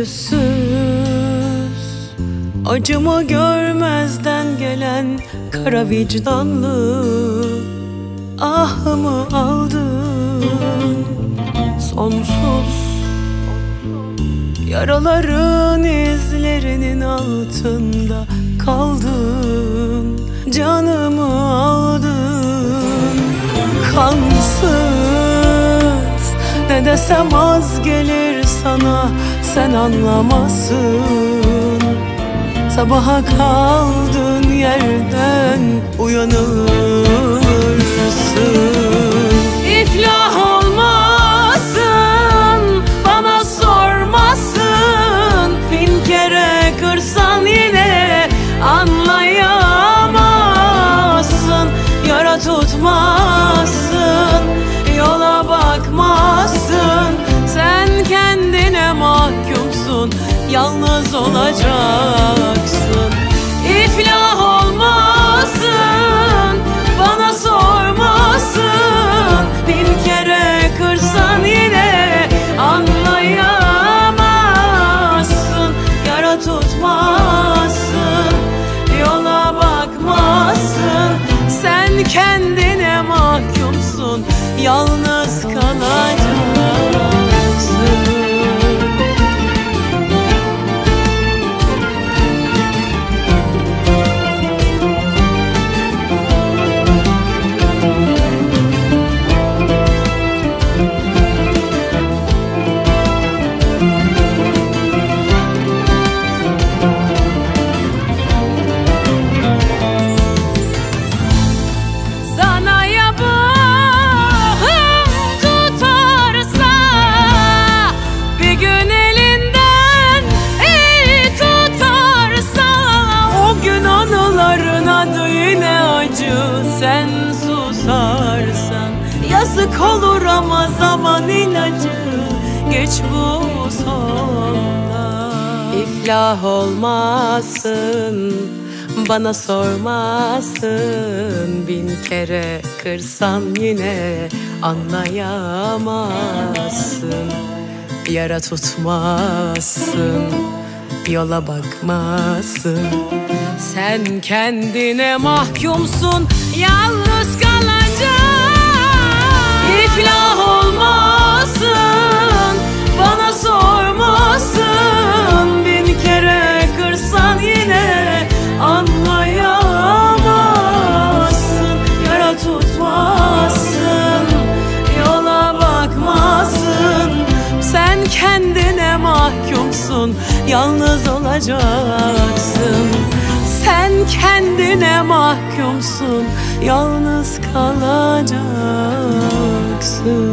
yüzsüz, acımı görmezden gelen kara vicdanlı, ahımı aldın sonsuz. Yaraların izlerinin altında kaldın, canımı aldın. Kansız, ne desem az gelir sana, sen anlamazsın. Sabaha kaldığın yerden uyanırsın. İflah olmasın, bana sormasın. Bin kere kırsan yine anlayamazsın. Yara tutmazsın, yola bakmazsın. Sen kendine mahkumsun, yalnız olacaksın. İflah olmasın, bana sormasın. Bin kere kırsan yine anlayamazsın. Yara tutmazsın, yola bakmazsın. Sen kendine mahkumsun, yalnız kalacaksın. Sen susarsan yazık olur ama zaman ilacı, geç bu sonda. İflah olmasın, bana sormasın. Bin kere kırsan yine anlayamazsın. Yara tutmazsın, yola bakmazsın. Sen kendine mahkumsun, yalnız kalacaksın. İflah olmasın, bana sormasın. Bin kere kırsan yine anlayamazsın. Yara tutmazsın, yola bakmazsın. Sen kendine mahkumsun, yalnız olacaksın. Sen kendine mahkumsun, yalnız kalacaksın.